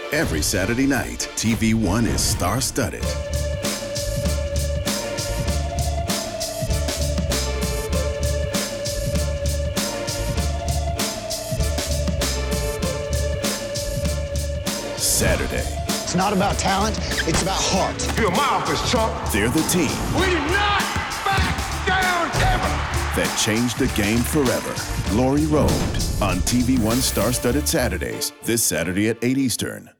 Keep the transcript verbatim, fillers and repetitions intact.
Every Saturday night, T V one is star-studded. Saturday. It's not about talent, it's about heart. You're my office, chump. They're the team. We do not back down ever. That changed the game forever. Glory Road on T V one Star-Studded Saturdays, this Saturday at eight Eastern.